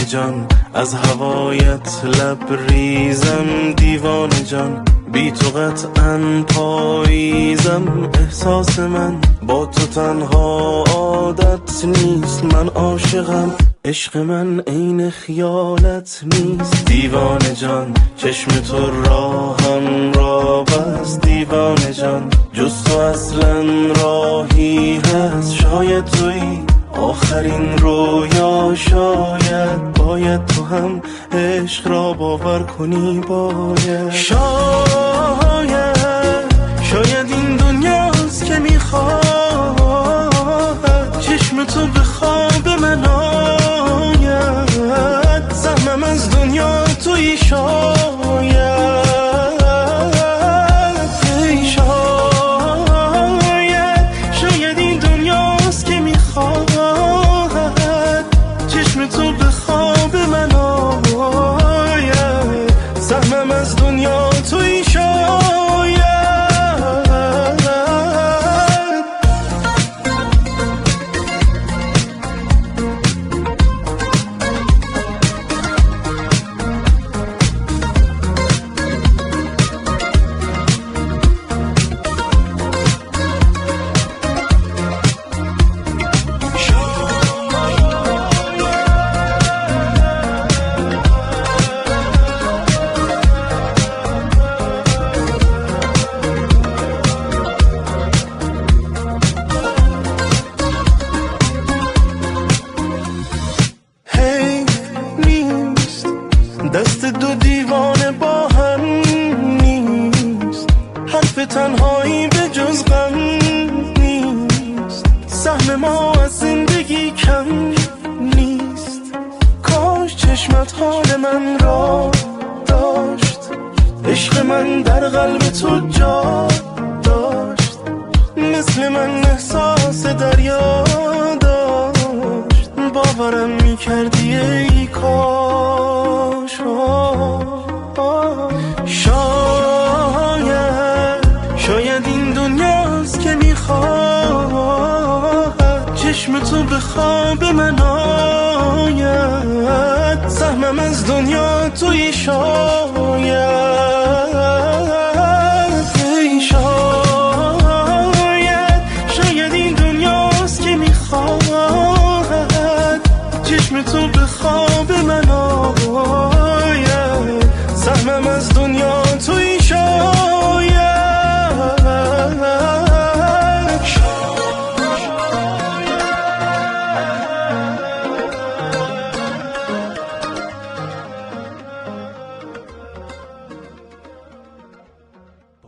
جان، از هوایت لبریزم دیوانه جان، بی تو قطعاً پاییزم. احساس من با تو تنها عادت نیست، من عاشقم، عشق من عین خیالت نیست. دیوانه جان، چشم تو راهم را بست، دیوانه جان، جز تو اصلا راهی هست. شاید تویی آخرین رویا، شاید تو هم عشق را باور کنی. شاید این دنیاست که میخواد چشم تو به خواب من آید. سهمم از دنیا تویی، شاید این دنیاست که میخواد چشم تو به خواب من آید. سهمم از دنیا تویی، دست دو دیوانه با هم نیست، حرف تنهایی به جز غم نیست. سهم ما از زندگی کم نیست، کاش چشمت حال من را داشت. عشق من در قلب تو جا داشت، مثل من احساس دریا داشت. باورم میکردی ای کاش. شاید این دنیاست که میخواد چشم تو به خواب من آید. سهمم از دنیا تویی، شاید این دنیاست که میخواد چشم تو به خواب من آید. سهمم از دنیا تویی،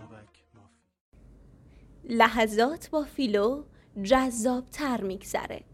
لحظات با فیلو جذاب‌تر میگذره.